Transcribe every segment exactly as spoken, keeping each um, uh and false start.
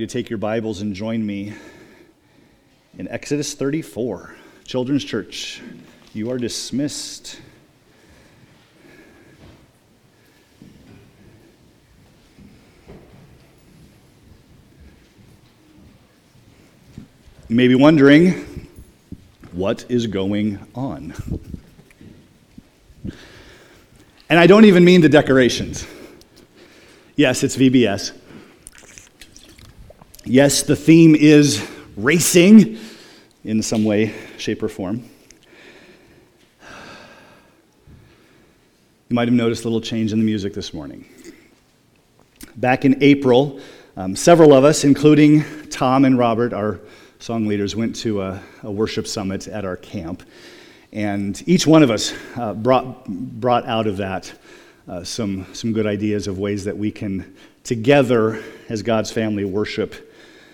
to take your Bibles and join me in Exodus thirty-four. Children's Church, you are dismissed. You may be wondering, what is going on? And I don't even mean the decorations. Yes, it's V B S. Yes, the theme is racing in some way, shape, or form. You might have noticed a little change in the music this morning. Back in April, um, several of us, including Tom and Robert, our song leaders, went to a, a worship summit at our camp. And each one of us uh, brought brought out of that uh, some, some good ideas of ways that we can, together as God's family, worship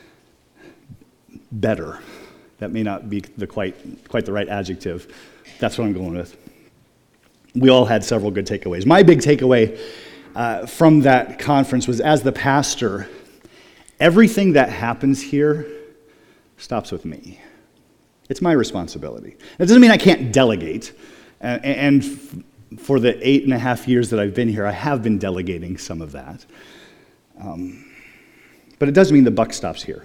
better. That may not be the quite quite the right adjective. That's what I'm going with. We all had several good takeaways. My big takeaway uh, from that conference was, as the pastor, everything that happens here stops with me. It's my responsibility. That doesn't mean I can't delegate. And, and for the eight and a half years that I've been here, I have been delegating some of that. Um, but it doesn't mean the buck stops here.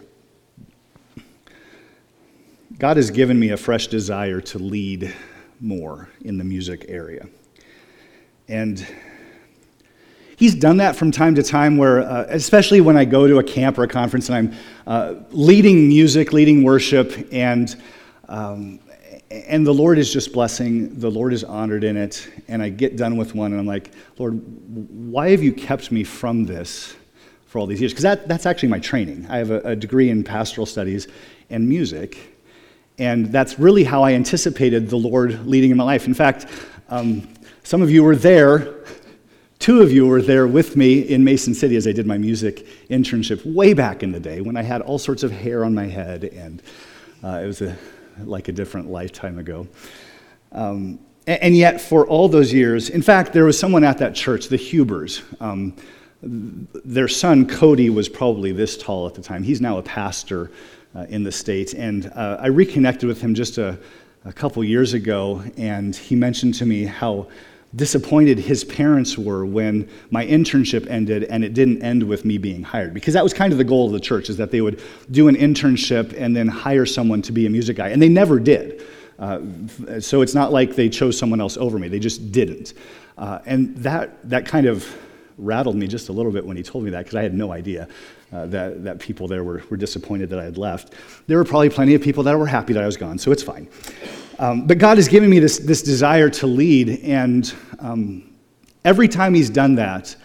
God has given me a fresh desire to lead more in the music area. And He's done that from time to time where, uh, especially when I go to a camp or a conference and I'm uh, leading music, leading worship, and um, and the Lord is just blessing, the Lord is honored in it, and I get done with one and I'm like, Lord, why have you kept me from this for all these years? Because that, that's actually my training. I have a, a degree in pastoral studies and music. And that's really how I anticipated the Lord leading in my life. In fact, um, some of you were there, two of you were there with me in Mason City as I did my music internship way back in the day when I had all sorts of hair on my head, and uh, it was a, like a different lifetime ago. Um, and, and yet, for all those years, in fact, there was someone at that church, the Hubers. Um, their son, Cody, was probably this tall at the time. He's now a pastor Uh, in the States, and uh, I reconnected with him just a, a couple years ago, and he mentioned to me how disappointed his parents were when my internship ended and it didn't end with me being hired, because that was kind of the goal of the church, is that they would do an internship and then hire someone to be a music guy, and they never did. Uh, so it's not like they chose someone else over me, they just didn't. Uh, and that that kind of rattled me just a little bit when he told me that, because I had no idea uh, that, that people there were, were disappointed that I had left. There were probably plenty of people that were happy that I was gone, so it's fine. Um, but God has given me this, this desire to lead, and um, every time He's done that,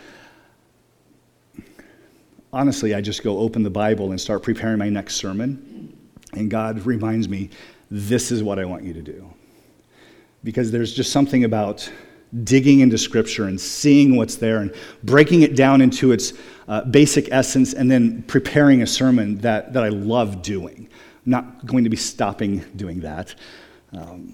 honestly, I just go open the Bible and start preparing my next sermon, and God reminds me, this is what I want you to do. Because there's just something about digging into Scripture and seeing what's there and breaking it down into its uh, basic essence and then preparing a sermon that, that I love doing. I'm not going to be stopping doing that. Um,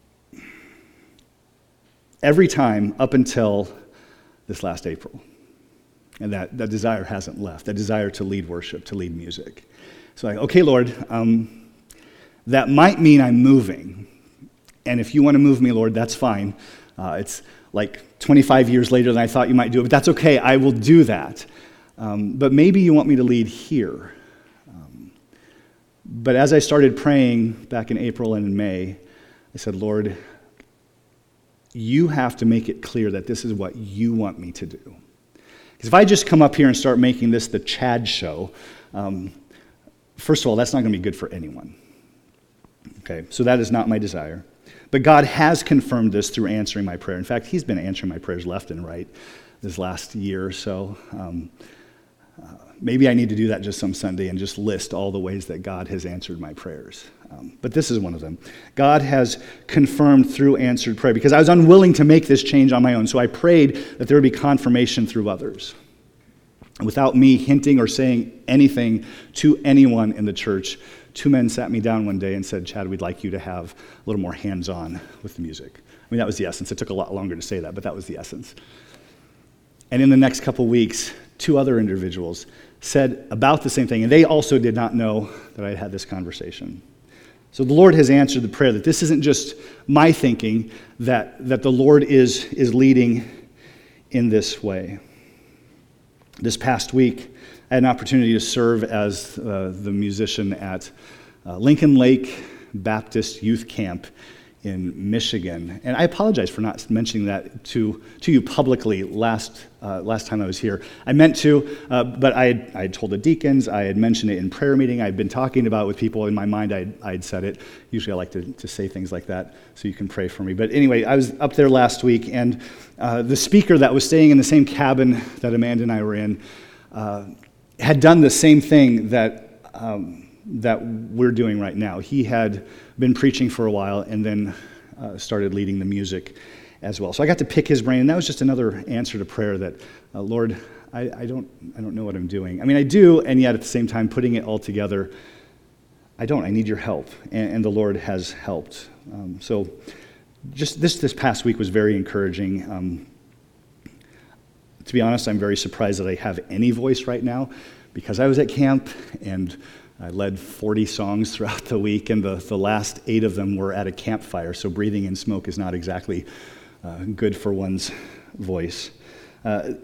every time up until this last April. And that, that desire hasn't left, that desire to lead worship, to lead music. So like, okay, Lord, um, that might mean I'm moving. And if you want to move me, Lord, that's fine. Uh, it's like twenty-five years later than I thought you might do it, but that's okay, I will do that. Um, but maybe you want me to lead here. Um, but as I started praying back in April and in May, I said, Lord, you have to make it clear that this is what you want me to do. Because if I just come up here and start making this the Chad show, um, first of all, that's not going to be good for anyone. Okay, so that is not my desire. But God has confirmed this through answering my prayer. In fact, He's been answering my prayers left and right this last year or so. Um, uh, maybe I need to do that just some Sunday and just list all the ways that God has answered my prayers. Um, but this is one of them. God has confirmed through answered prayer, because I was unwilling to make this change on my own. So I prayed that there would be confirmation through others. Without me hinting or saying anything to anyone in the church, two men sat me down one day and said, Chad, we'd like you to have a little more hands-on with the music. I mean, that was the essence. It took a lot longer to say that, but that was the essence. And in the next couple weeks, two other individuals said about the same thing, and they also did not know that I had had this conversation. So the Lord has answered the prayer that this isn't just my thinking, that, that the Lord is, is leading in this way. This past week, I had an opportunity to serve as uh, the musician at uh, Lincoln Lake Baptist Youth Camp in Michigan. And I apologize for not mentioning that to, to you publicly last uh, last time I was here. I meant to, uh, but I had, I had told the deacons, I had mentioned it in prayer meeting, I'd been talking about it with people. In my mind, I'd, I'd said it. Usually I like to, to say things like that so you can pray for me. But anyway, I was up there last week, and uh, the speaker that was staying in the same cabin that Amanda and I were in uh, had done the same thing that um, that we're doing right now. He had been preaching for a while and then uh, started leading the music as well. So I got to pick his brain, and that was just another answer to prayer that, uh, Lord, I, I don't I don't know what I'm doing. I mean, I do, and yet at the same time, putting it all together, I don't. I need your help, and, and the Lord has helped. Um, so just this this past week was very encouraging. Um, to be honest, I'm very surprised that I have any voice right now, because I was at camp, and I led forty songs throughout the week, and the, the last eight of them were at a campfire, so breathing in smoke is not exactly uh, good for one's voice. Uh,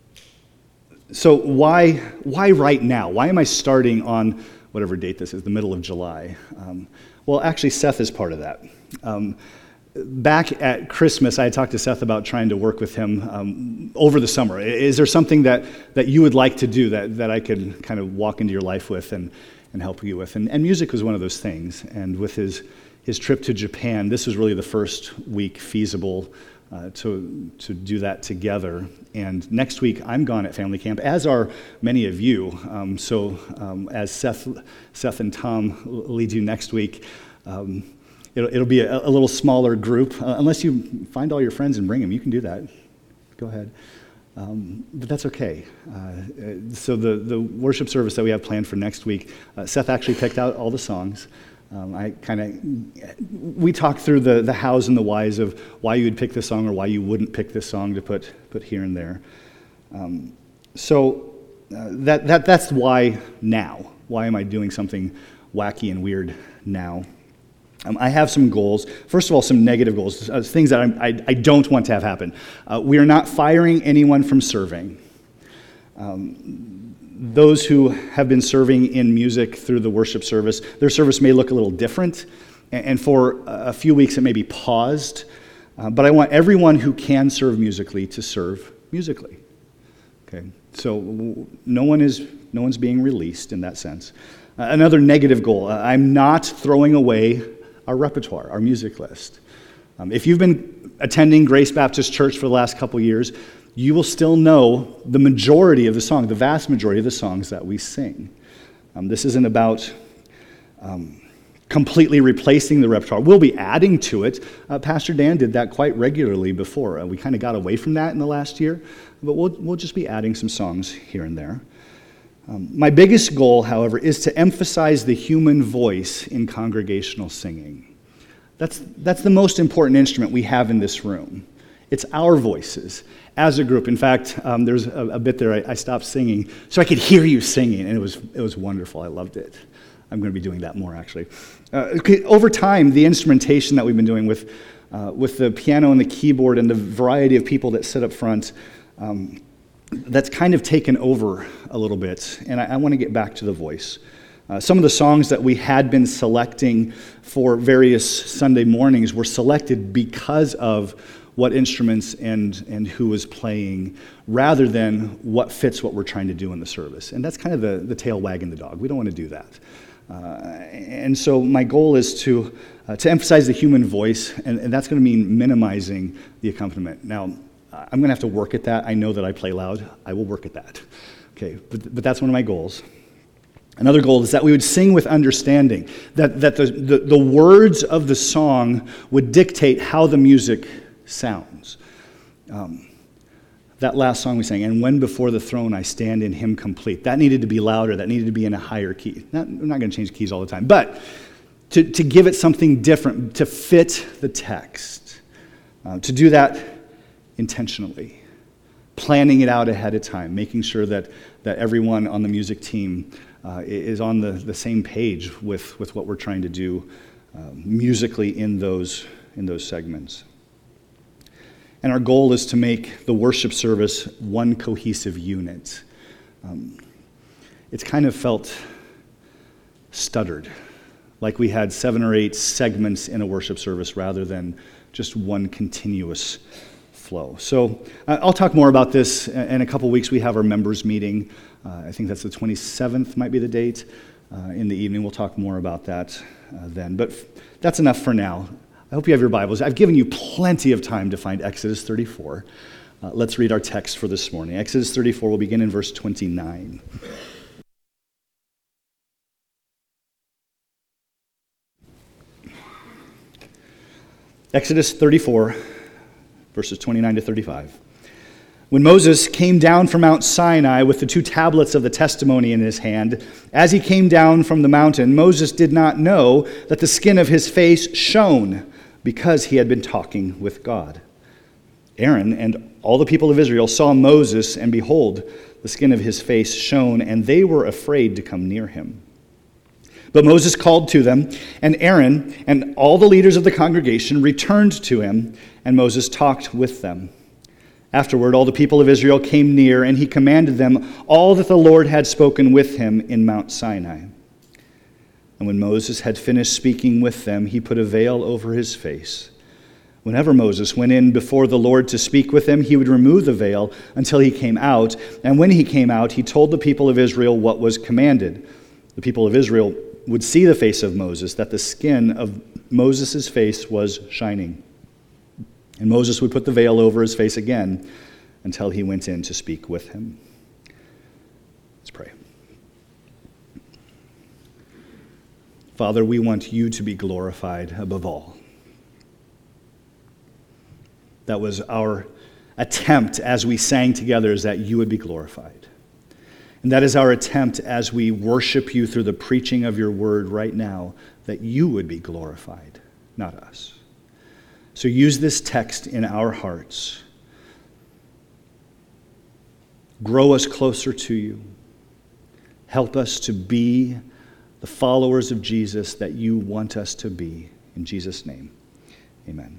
so why why right now? Why am I starting on whatever date this is, the middle of July? Um, well, actually, Seth is part of that. Um, back at Christmas, I had talked to Seth about trying to work with him um, over the summer. Is there something that, that you would like to do that, that I could kind of walk into your life with and and help you with? And, and music was one of those things. And with his his trip to Japan, this was really the first week feasible uh, to to do that together. And next week, I'm gone at family camp, as are many of you. Um, so um, as Seth Seth and Tom lead you next week, um, it'll, it'll be a, a little smaller group. Uh, unless you find all your friends and bring them, you can do that. Go ahead. Um, but that's okay. Uh, so the, the worship service that we have planned for next week, uh, Seth actually picked out all the songs. Um, I kind of, we talked through the, the hows and the whys of why you would pick this song or why you wouldn't pick this song to put put here and there. Um, so uh, that that that's why now. Why am I doing something wacky and weird now? Um, I have some goals. First of all, some negative goals, uh, things that I'm, I, I don't want to have happen. Uh, we are not firing anyone from serving. Um, those who have been serving in music through the worship service, their service may look a little different, and, and for a few weeks it may be paused, uh, but I want everyone who can serve musically to serve musically. Okay, so w- no one is no one's being released in that sense. Uh, another negative goal: uh, I'm not throwing away our repertoire, our music list. Um, if you've been attending Grace Baptist Church for the last couple years, you will still know the majority of the song, the vast majority of the songs that we sing. Um, this isn't about um, completely replacing the repertoire. We'll be adding to it. Uh, Pastor Dan did that quite regularly before. Uh, we kind of got away from that in the last year, but we'll, we'll just be adding some songs here and there. Um, my biggest goal, however, is to emphasize the human voice in congregational singing. That's, that's the most important instrument we have in this room. It's our voices as a group. In fact, um, there's a, a bit there I, I stopped singing so I could hear you singing, and it was it was wonderful. I loved it. I'm going to be doing that more, actually. Uh, okay, over time, the instrumentation that we've been doing with, uh, with the piano and the keyboard and the variety of people that sit up front, um, that's kind of taken over a little bit, and I, I want to get back to the voice. Uh, some of the songs that we had been selecting for various Sunday mornings were selected because of what instruments and, and who was playing, rather than what fits what we're trying to do in the service. And that's kind of the, the tail wagging the dog. We don't want to do that. Uh, and so my goal is to, uh, to emphasize the human voice, and, and that's going to mean minimizing the accompaniment. Now, I'm going to have to work at that. I know that I play loud. I will work at that. Okay, but, but that's one of my goals. Another goal is that we would sing with understanding, that, that the, the, the words of the song would dictate how the music sounds. Um, that last song we sang, "And when before the throne I stand in him complete," that needed to be louder, that needed to be in a higher key. Not, I'm not going to change keys all the time, but to, to give it something different, to fit the text, uh, to do that intentionally. planning it out ahead of time, making sure that, that everyone on the music team uh, is on the, the same page with, with what we're trying to do uh, musically in those, in those segments. And our goal is to make the worship service one cohesive unit. Um, it's kind of felt stuttered, like we had seven or eight segments in a worship service rather than just one continuous flow. So uh, I'll talk more about this in a couple weeks. We have our members meeting. Uh, I think that's the twenty-seventh might be the date. Uh, in the evening, we'll talk more about that uh, then. But f- that's enough for now. I hope you have your Bibles. I've given you plenty of time to find Exodus thirty-four. Uh, let's read our text for this morning. Exodus thirty-four, we'll begin in verse twenty-nine. Exodus thirty-four, verses twenty-nine to thirty-five. When Moses came down from Mount Sinai with the two tablets of the testimony in his hand, as he came down from the mountain, Moses did not know that the skin of his face shone, because he had been talking with God. Aaron and all the people of Israel saw Moses, and behold, the skin of his face shone, and they were afraid to come near him. But Moses called to them, and Aaron and all the leaders of the congregation returned to him, and Moses talked with them. Afterward, all the people of Israel came near, and he commanded them all that the Lord had spoken with him in Mount Sinai. And when Moses had finished speaking with them, he put a veil over his face. Whenever Moses went in before the Lord to speak with him, he would remove the veil until he came out. And when he came out, he told the people of Israel what was commanded. The people of Israel would see the face of Moses, that the skin of Moses' face was shining. And Moses would put the veil over his face again until he went in to speak with him. Let's pray. Father, we want you to be glorified above all. That was our attempt as we sang together, is that you would be glorified. And that is our attempt as we worship you through the preaching of your word right now, that you would be glorified, not us. So use this text in our hearts. Grow us closer to you. Help us to be the followers of Jesus that you want us to be. In Jesus' name, amen.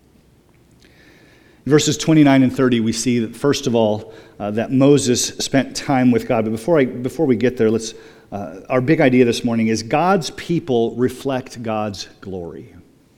In verses twenty-nine and thirty, we see that, first of all, uh, that Moses spent time with God. But before I before we get there, let's uh, our big idea this morning is God's people reflect God's glory.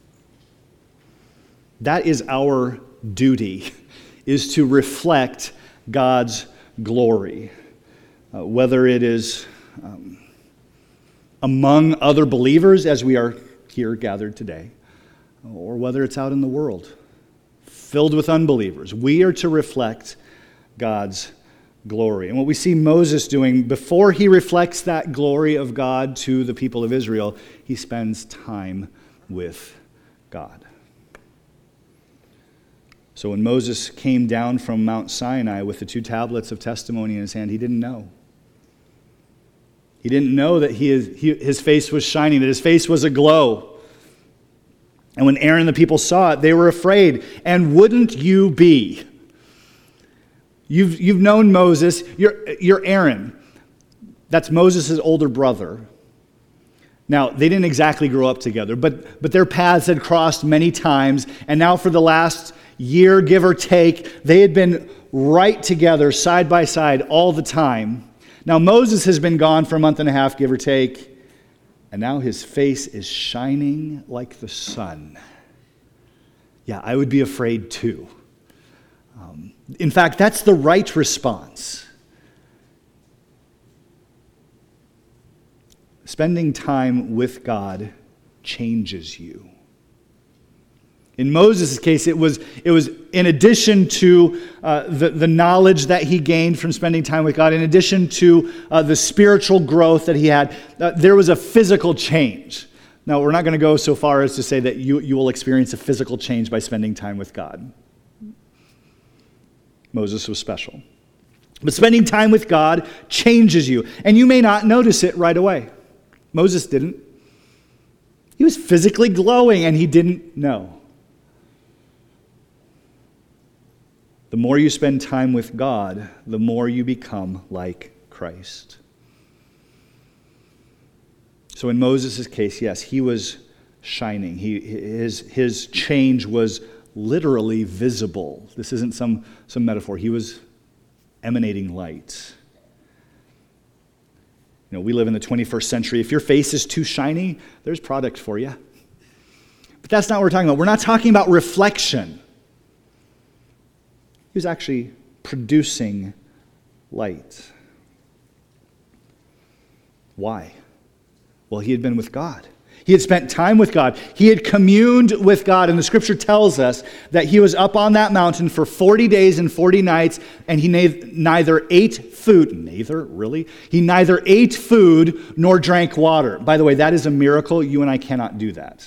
That is our duty, is to reflect God's glory, uh, whether it is um, among other believers as we are here gathered today, or whether it's out in the world, filled with unbelievers. We are to reflect God's glory. And what we see Moses doing, before he reflects that glory of God to the people of Israel, he spends time with God. So when Moses came down from Mount Sinai with the two tablets of testimony in his hand, he didn't know. He didn't know that he, he, his face was shining, that his face was aglow. And when Aaron and the people saw it, they were afraid. And wouldn't you be? You've, you've known Moses. You're, you're Aaron. That's Moses' older brother. Now, they didn't exactly grow up together, but, but their paths had crossed many times. And now for the last year, give or take, they had been right together, side by side, all the time. Now, Moses has been gone for a month and a half, give or take. And now his face is shining like the sun. Yeah, I would be afraid too. Um, in fact, that's the right response. Spending time with God changes you. In Moses' case, it was, it was in addition to uh, the, the knowledge that he gained from spending time with God, in addition to uh, the spiritual growth that he had, uh, there was a physical change. Now, we're not going to go so far as to say that you, you will experience a physical change by spending time with God. Moses was special. But spending time with God changes you, and you may not notice it right away. Moses didn't. He was physically glowing, and he didn't know. The more you spend time with God, the more you become like Christ. So in Moses' case, yes, he was shining. He, his, his change was literally visible. This isn't some, some metaphor. He was emanating light. You know, we live in the twenty-first century. If your face is too shiny, there's product for you. But that's not what we're talking about. We're not talking about reflection. He was actually producing light. Why? Well, he had been with God. He had spent time with God. He had communed with God. And the scripture tells us that he was up on that mountain for forty days and forty nights, and he neither ate food, neither, really? He neither ate food nor drank water. By the way, that is a miracle. You and I cannot do that.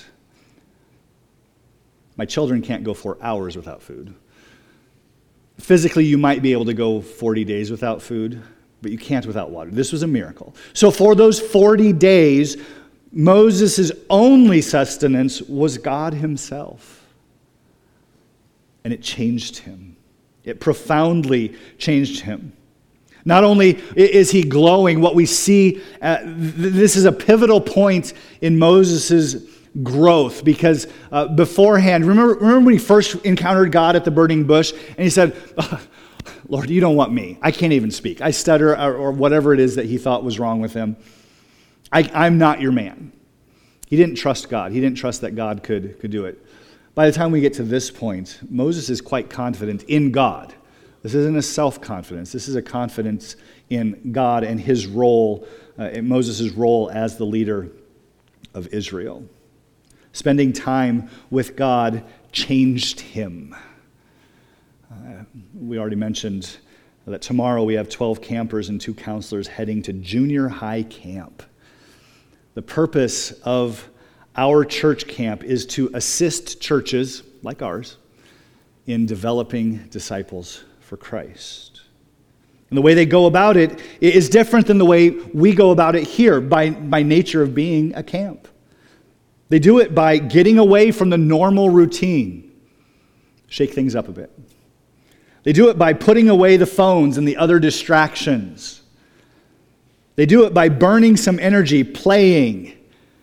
My children can't go for hours without food. Physically, you might be able to go forty days without food, but you can't without water. This was a miracle. So for those forty days, Moses' only sustenance was God himself. And it changed him. It profoundly changed him. Not only is he glowing, what we see, uh, th- this is a pivotal point in Moses' growth, because uh, beforehand, remember, remember when he first encountered God at the burning bush, and he said, oh, Lord, you don't want me. I can't even speak. I stutter, or, or whatever it is that he thought was wrong with him. I, I'm not your man. He didn't trust God. He didn't trust that God could, could do it. By the time we get to this point, Moses is quite confident in God. This isn't a self-confidence. This is a confidence in God and his role, uh, in Moses' role as the leader of Israel. Spending time with God changed him. Uh, we already mentioned that tomorrow we have twelve campers and two counselors heading to junior high camp. The purpose of our church camp is to assist churches like ours in developing disciples for Christ. And the way they go about it is different than the way we go about it here by, by nature of being a camp. They do it by getting away from the normal routine, shake things up a bit. They do it by putting away the phones and the other distractions. They do it by burning some energy, playing.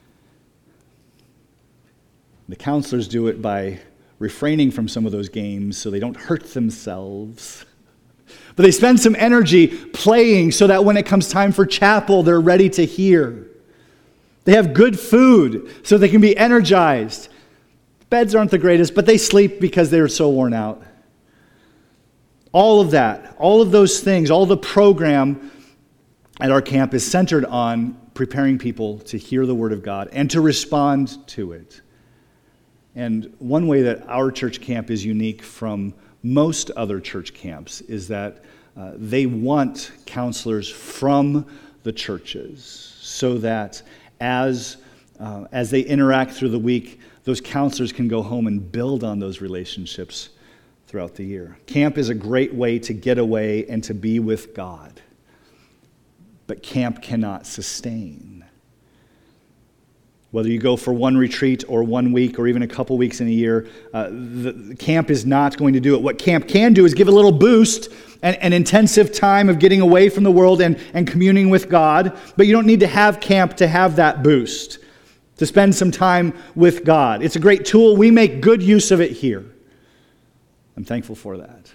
The counselors do it by refraining from some of those games so they don't hurt themselves. But they spend some energy playing so that when it comes time for chapel, they're ready to hear. They have good food so they can be energized. Beds aren't the greatest, but they sleep because they're so worn out. All of that, all of those things, all the program at our camp is centered on preparing people to hear the Word of God and to respond to it. And one way that our church camp is unique from most other church camps is that uh, they want counselors from the churches so that as, uh, as they interact through the week, those counselors can go home and build on those relationships throughout the year. Camp is a great way to get away and to be with God. But camp cannot sustain. Whether you go for one retreat or one week or even a couple weeks in a year, uh, the, the camp is not going to do it. What camp can do is give a little boost, an, an intensive time of getting away from the world and, and communing with God, but you don't need to have camp to have that boost, to spend some time with God. It's a great tool. We make good use of it here. I'm thankful for that.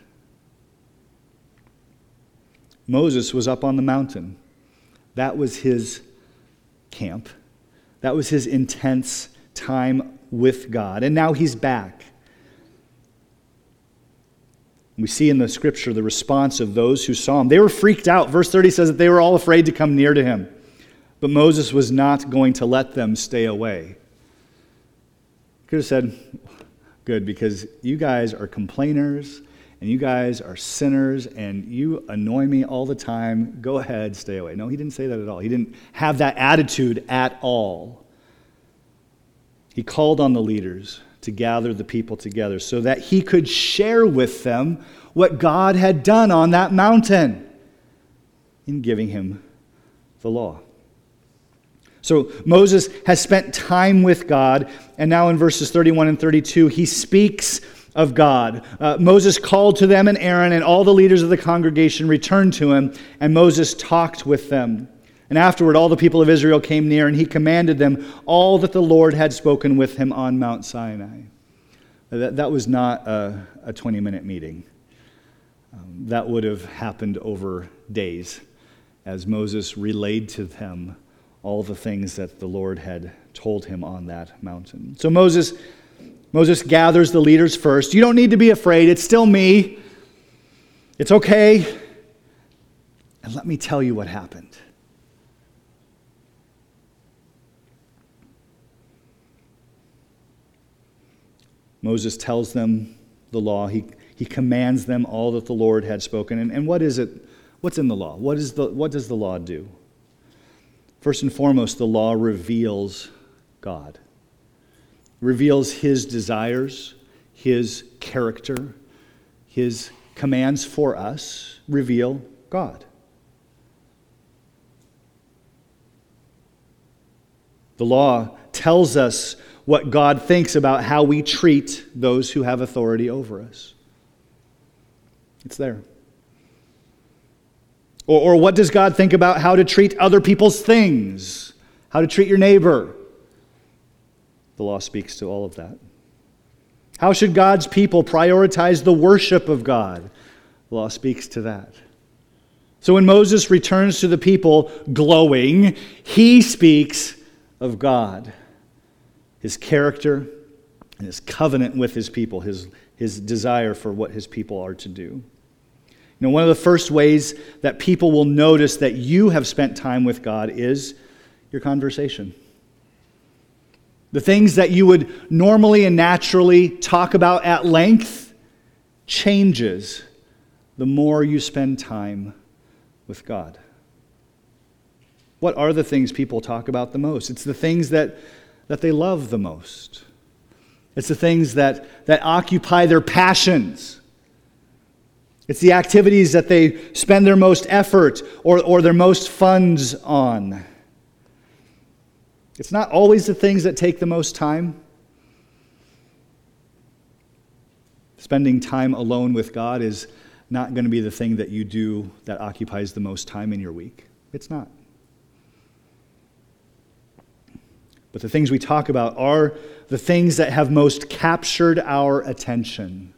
Moses was up on the mountain. That was his camp. That was his intense time with God. And now he's back. We see in the scripture the response of those who saw him. They were freaked out. Verse thirty says that they were all afraid to come near to him. But Moses was not going to let them stay away. He could have said, good, because you guys are complainers and you guys are sinners and you annoy me all the time. Go ahead, stay away. No, he didn't say that at all. He didn't have that attitude at all. He called on the leaders to gather the people together so that he could share with them what God had done on that mountain in giving him the law. So Moses has spent time with God, and now in verses thirty-one and thirty-two, he speaks of God. Uh, Moses called to them, and Aaron and all the leaders of the congregation returned to him, and Moses talked with them. And afterward, all the people of Israel came near, and he commanded them all that the Lord had spoken with him on Mount Sinai. That, that was not a, a twenty-minute meeting. Um, that would have happened over days as Moses relayed to them all the things that the Lord had told him on that mountain. So Moses, Moses gathers the leaders first. You don't need to be afraid. It's still me. It's okay. And let me tell you what happened. Moses tells them the law. He, he commands them all that the Lord had spoken. And, and what is it? What's in the law? What is the, what does the law do? First and foremost, the law reveals God. It reveals his desires, his character, his commands for us reveal God. The law tells us what God thinks about how we treat those who have authority over us. It's there. Or, or what does God think about how to treat other people's things? How to treat your neighbor? The law speaks to all of that. How should God's people prioritize the worship of God? The law speaks to that. So when Moses returns to the people glowing, he speaks of God, his character, and his covenant with his people, his, his desire for what his people are to do. You know, one of the first ways that people will notice that you have spent time with God is your conversation. The things that you would normally and naturally talk about at length changes the more you spend time with God. What are the things people talk about the most? It's the things that, that they love the most. It's the things that, that occupy their passions. It's the activities that they spend their most effort or, or their most funds on. It's not always the things that take the most time. Spending time alone with God is not going to be the thing that you do that occupies the most time in your week. It's not. But the things we talk about are the things that have most captured our attention.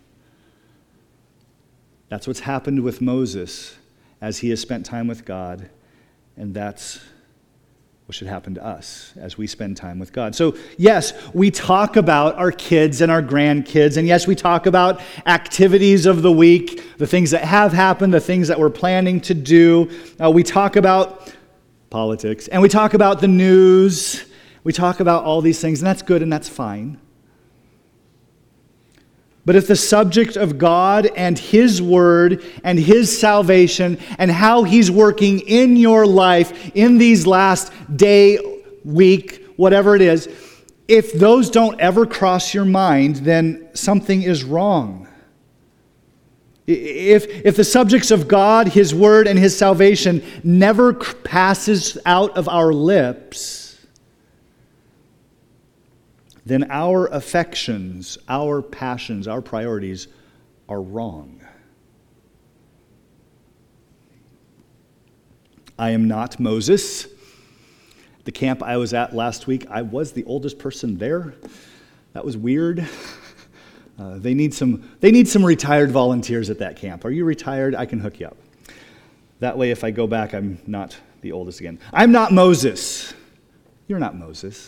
That's what's happened with Moses as he has spent time with God, and that's what should happen to us as we spend time with God. So yes, we talk about our kids and our grandkids, and yes, we talk about activities of the week, the things that have happened, the things that we're planning to do. Uh, we talk about politics, and we talk about the news. We talk about all these things, and that's good and that's fine. But if the subject of God and His Word and His salvation and how He's working in your life in these last day, week, whatever it is, if those don't ever cross your mind, then something is wrong. If, if the subjects of God, His Word, and His salvation never passes out of our lips, then our affections, our passions, our priorities are wrong. I am not Moses. The camp I was at last week, I was the oldest person there. That was weird. Uh, they need some, they need some retired volunteers at that camp. Are you retired? I can hook you up. That way, if I go back, I'm not the oldest again. I'm not Moses. You're not Moses.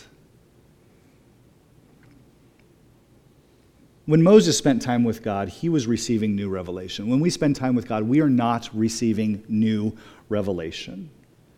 When Moses spent time with God, he was receiving new revelation. When we spend time with God, we are not receiving new revelation.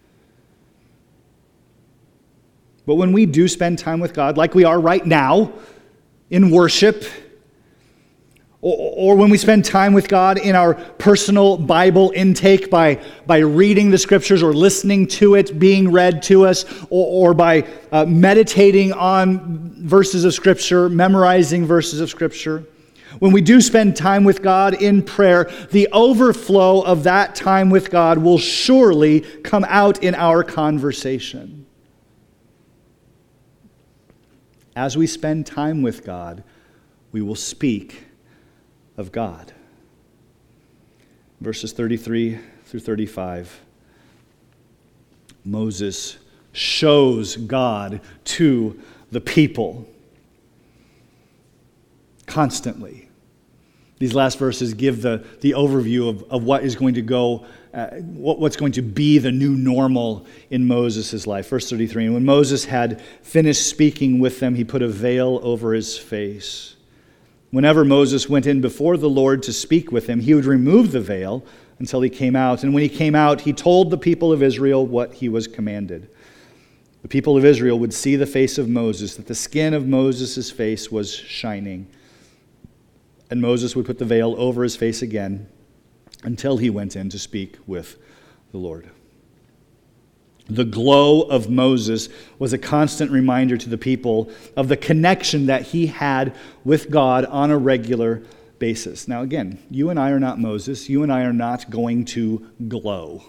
But when we do spend time with God, like we are right now, in worship, or, or when we spend time with God in our personal Bible intake by, by reading the Scriptures or listening to it being read to us, or, or by uh, meditating on verses of Scripture, memorizing verses of Scripture, when we do spend time with God in prayer, the overflow of that time with God will surely come out in our conversation. As we spend time with God, we will speak of God. Verses thirty-three through thirty-five, Moses shows God to the people constantly. These last verses give the, the overview of, of what is going to go, uh, what, what's going to be the new normal in Moses' life. Verse thirty-three, and when Moses had finished speaking with them, he put a veil over his face. Whenever Moses went in before the Lord to speak with him, he would remove the veil until he came out. And when he came out, he told the people of Israel what he was commanded. The people of Israel would see the face of Moses, that the skin of Moses' face was shining. And Moses would put the veil over his face again until he went in to speak with the Lord. The glow of Moses was a constant reminder to the people of the connection that he had with God on a regular basis. Now again, you and I are not Moses. You and I are not going to glow.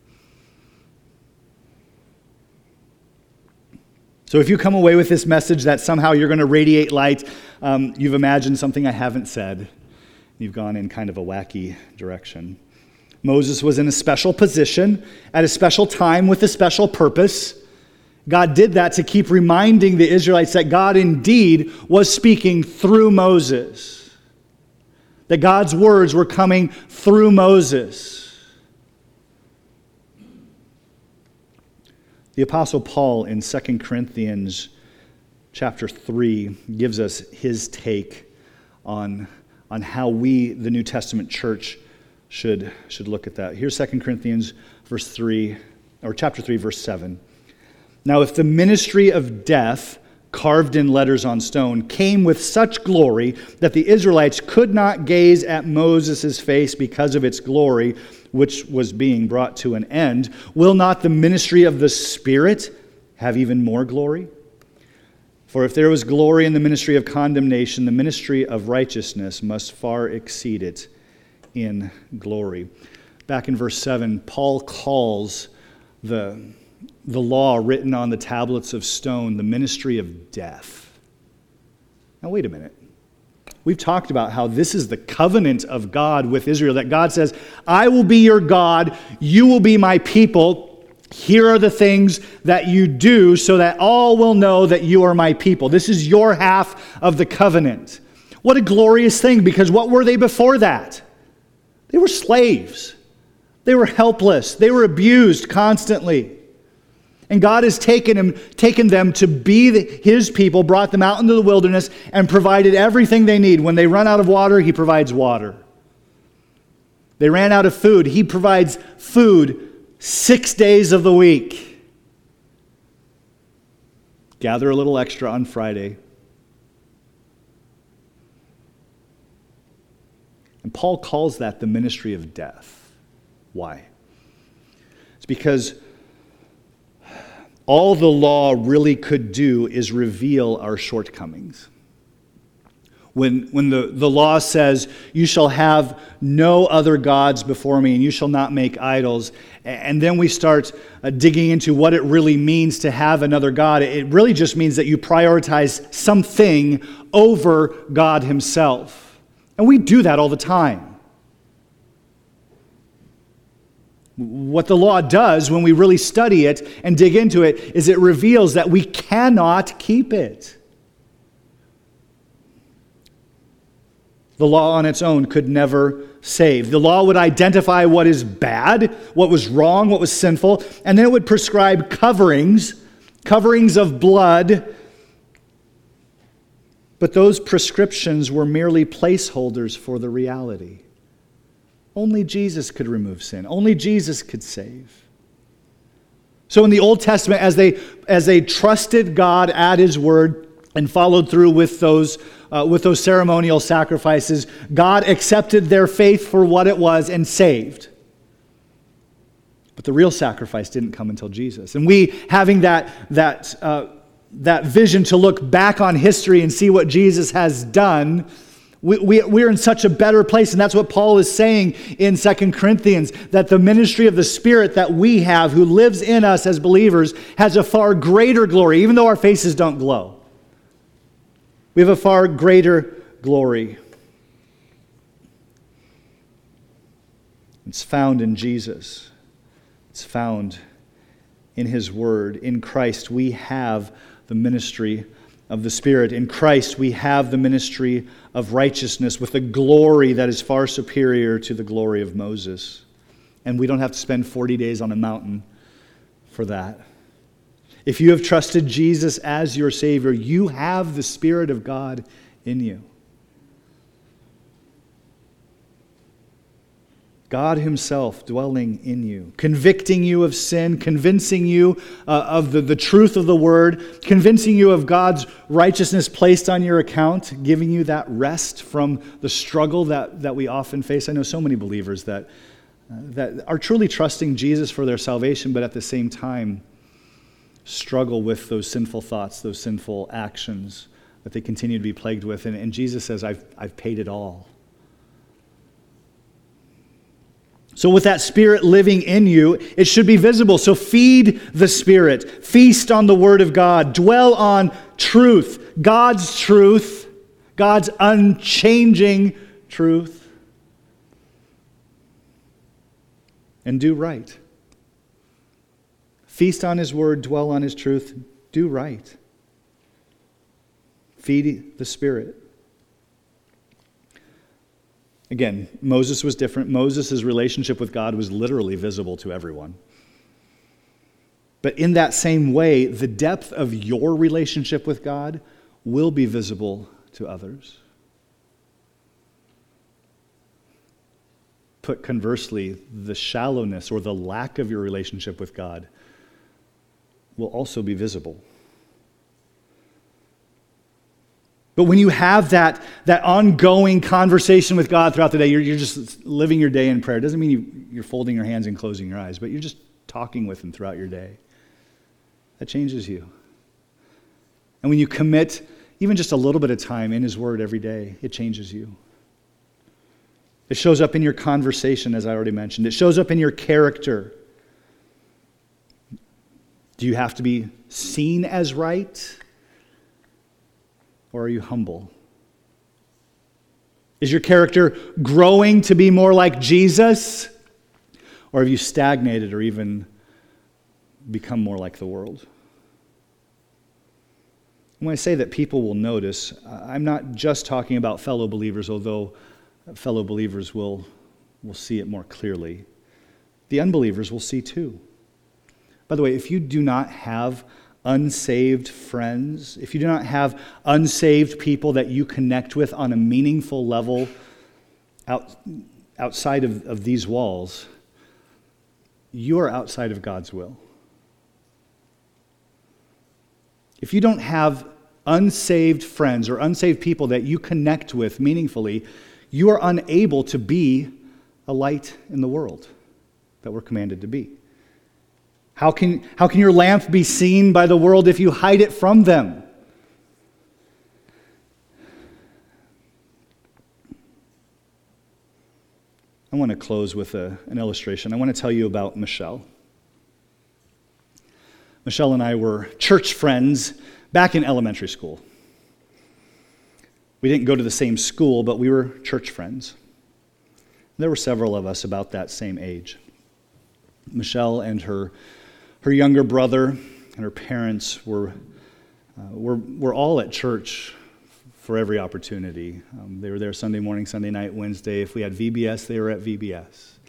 So if you come away with this message that somehow you're going to radiate light, um, you've imagined something I haven't said. You've gone in kind of a wacky direction. Moses was in a special position at a special time with a special purpose. God did that to keep reminding the Israelites that God indeed was speaking through Moses. That God's words were coming through Moses. The Apostle Paul in Second Corinthians chapter three gives us his take on, on how we, the New Testament church, should, should look at that. Here's Second Corinthians verse three, or chapter three, verse seven. Now if the ministry of death, carved in letters on stone, came with such glory that the Israelites could not gaze at Moses' face because of its glory, which was being brought to an end, will not the ministry of the Spirit have even more glory? For if there was glory in the ministry of condemnation, the ministry of righteousness must far exceed it in glory. Back in verse seven, Paul calls the, the law written on the tablets of stone the ministry of death. Now wait a minute. We've talked about how this is the covenant of God with Israel, that God says, I will be your God, you will be my people. Here are the things that you do so that all will know that you are my people. This is your half of the covenant. What a glorious thing, because what were they before that? They were slaves. They were helpless. They were abused constantly. And God has taken him, taken them to be the, his people, brought them out into the wilderness, and provided everything they need. When they run out of water, he provides water. They ran out of food. He provides food six days of the week. Gather a little extra on Friday. And Paul calls that the ministry of death. Why? It's because all the law really could do is reveal our shortcomings. When, when the, the law says, you shall have no other gods before me, and you shall not make idols, and then we start uh, digging into what it really means to have another God, it really just means that you prioritize something over God himself. And we do that all the time. What the law does when we really study it and dig into it is it reveals that we cannot keep it. The law on its own could never save. The law would identify what is bad, what was wrong, what was sinful, and then it would prescribe coverings, coverings of blood. But those prescriptions were merely placeholders for the reality. Only Jesus could remove sin. Only Jesus could save. So in the Old Testament, as they as they trusted God at his word and followed through with those uh, with those ceremonial sacrifices, God accepted their faith for what it was and saved. But the real sacrifice didn't come until Jesus. And we, having that that uh, that vision to look back on history and see what Jesus has done, We, we, we're in such a better place, and that's what Paul is saying in Second Corinthians, that the ministry of the Spirit that we have, who lives in us as believers, has a far greater glory, even though our faces don't glow. We have a far greater glory. It's found in Jesus. It's found in his word. In Christ, we have the ministry of the Spirit. In Christ, we have the ministry of righteousness with a glory that is far superior to the glory of Moses. And we don't have to spend forty days on a mountain for that. If you have trusted Jesus as your Savior, you have the Spirit of God in you. God himself dwelling in you, convicting you of sin, convincing you uh, of the, the truth of the word, convincing you of God's righteousness placed on your account, giving you that rest from the struggle that, that we often face. I know so many believers that, uh, that are truly trusting Jesus for their salvation, but at the same time struggle with those sinful thoughts, those sinful actions that they continue to be plagued with. And, and Jesus says, I've, I've paid it all. So with that Spirit living in you, it should be visible. So feed the Spirit. Feast on the Word of God. Dwell on truth. God's truth. God's unchanging truth. And do right. Feast on His Word. Dwell on His truth. Do right. Feed the Spirit. Again, Moses was different. Moses' relationship with God was literally visible to everyone. But in that same way, the depth of your relationship with God will be visible to others. Put conversely, the shallowness or the lack of your relationship with God will also be visible. But when you have that, that ongoing conversation with God throughout the day, you're, you're just living your day in prayer. It doesn't mean you, you're folding your hands and closing your eyes, but you're just talking with Him throughout your day. That changes you. And when you commit even just a little bit of time in His Word every day, it changes you. It shows up in your conversation, as I already mentioned. It shows up in your character. Do you have to be seen as right? Or are you humble? Is your character growing to be more like Jesus? Or have you stagnated or even become more like the world? When I say that people will notice, I'm not just talking about fellow believers, although fellow believers will, will see it more clearly. The unbelievers will see too. By the way, if you do not have unsaved friends, if you do not have unsaved people that you connect with on a meaningful level out, outside of, of these walls, you are outside of God's will. If you don't have unsaved friends or unsaved people that you connect with meaningfully, you are unable to be a light in the world that we're commanded to be. How can, how can your lamp be seen by the world if you hide it from them? I want to close with a, an illustration. I want to tell you about Michelle. Michelle and I were church friends back in elementary school. We didn't go to the same school, but we were church friends. There were several of us about that same age. Michelle and her Her younger brother and her parents were, uh, were, were all at church for every opportunity. Um, they were there Sunday morning, Sunday night, Wednesday. If we had V B S, they were at V B S.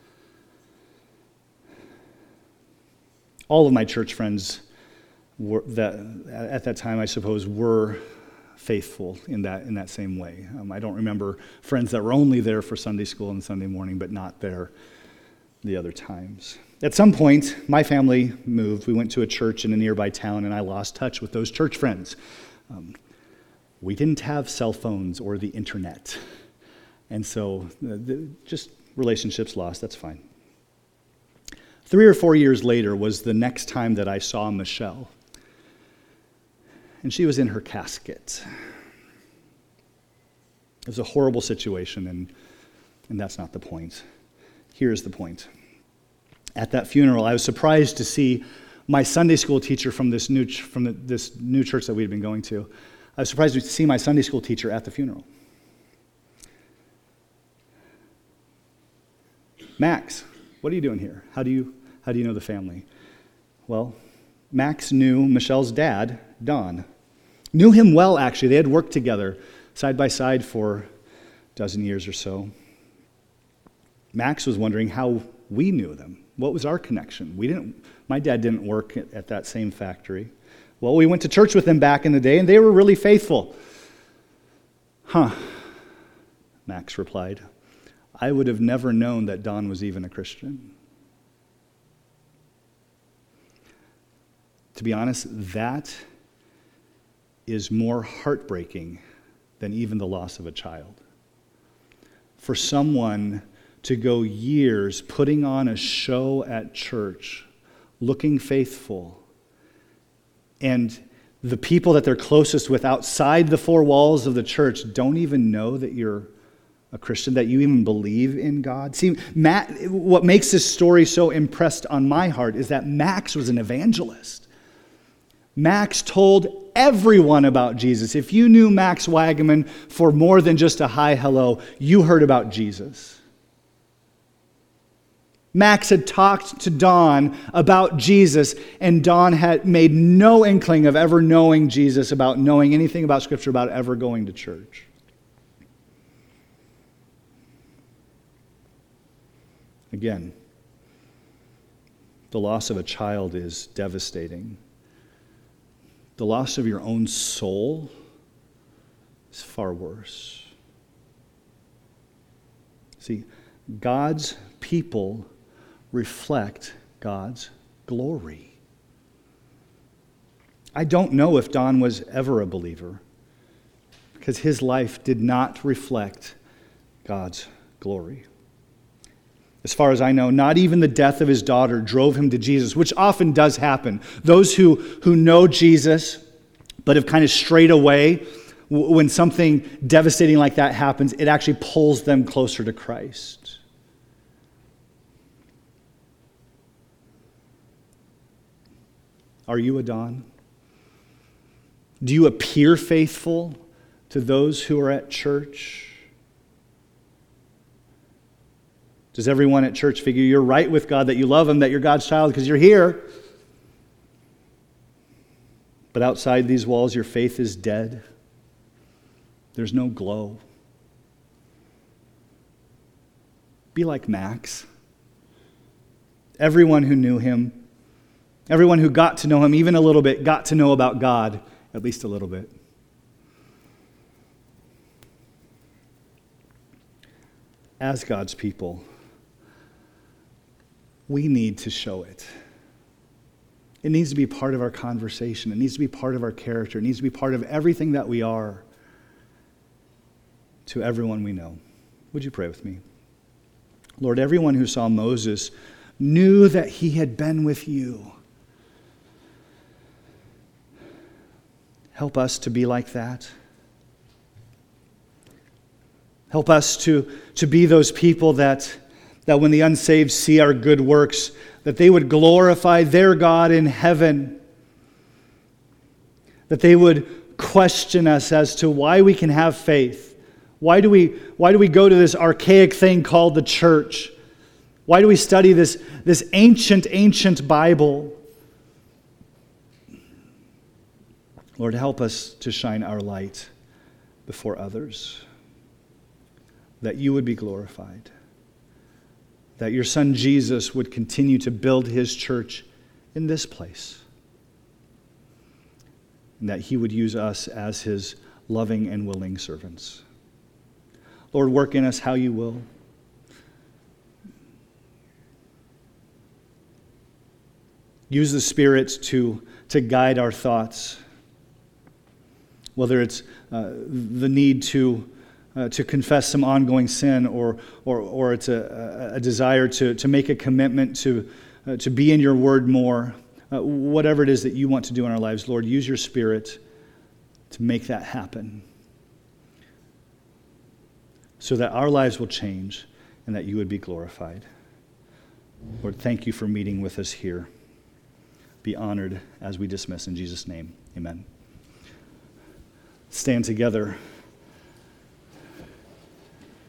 All of my church friends were that at that time, I suppose, were faithful in that in that same way. Um, I don't remember friends that were only there for Sunday school and Sunday morning, but not there the other times. At some point, my family moved. We went to a church in a nearby town, and I lost touch with those church friends. Um, we didn't have cell phones or the internet, and so uh, the, just relationships lost. That's fine. Three or four years later was the next time that I saw Michelle, and she was in her casket. It was a horrible situation, and, and that's not the point. Here's the point. At that funeral, I was surprised to see my Sunday school teacher from this new ch- from the, this new church that we had been going to. I was surprised to see my Sunday school teacher at the funeral. Max, what are you doing here? How do you, how do you know the family? Well, Max knew Michelle's dad, Don. Knew him well, actually. They had worked together side by side for a dozen years or so. Max was wondering how we knew them. What was our connection? We didn't. My dad didn't work at, at that same factory. Well, we went to church with them back in the day, and they were really faithful. Huh, Max replied. I would have never known that Don was even a Christian. To be honest, that is more heartbreaking than even the loss of a child. For someone to go years putting on a show at church, looking faithful, and the people that they're closest with outside the four walls of the church don't even know that you're a Christian, that you even believe in God. See, Matt, what makes this story so impressed on my heart is that Max was an evangelist. Max told everyone about Jesus. If you knew Max Wagaman for more than just a hi, hello, you heard about Jesus. Max had talked to Don about Jesus, and Don had made no inkling of ever knowing Jesus, about knowing anything about Scripture, about ever going to church. Again, the loss of a child is devastating. The loss of your own soul is far worse. See, God's people reflect God's glory. I don't know if Don was ever a believer, because his life did not reflect God's glory. As far as I know, not even the death of his daughter drove him to Jesus, which often does happen. Those who, who know Jesus but have kind of strayed away, when something devastating like that happens, it actually pulls them closer to Christ. Are you a Don? Do you appear faithful to those who are at church? Does everyone at church figure you're right with God, that you love Him, that you're God's child because you're here? But outside these walls, your faith is dead. There's no glow. Be like Max. Everyone who knew him, everyone who got to know him even a little bit, got to know about God at least a little bit. As God's people, we need to show it. It needs to be part of our conversation. It needs to be part of our character. It needs to be part of everything that we are to everyone we know. Would you pray with me? Lord, everyone who saw Moses knew that he had been with you. Help us to be like that. Help us to, to be those people that, that when the unsaved see our good works, that they would glorify their God in heaven. That they would question us as to why we can have faith. Why do we, why do we go to this archaic thing called the church? Why do we study this, this ancient, ancient Bible? Lord, help us to shine our light before others, that you would be glorified, that your Son Jesus would continue to build his church in this place, and that he would use us as his loving and willing servants. Lord, work in us how you will. Use the Spirit to, to guide our thoughts, whether it's uh, the need to uh, to confess some ongoing sin, or or or it's a, a desire to, to make a commitment to uh, to be in your word more. Uh, whatever it is that you want to do in our lives, Lord, use your Spirit to make that happen, so that our lives will change and that you would be glorified. Lord, thank you for meeting with us here. Be honored as we dismiss in Jesus' name. Amen. Stand together.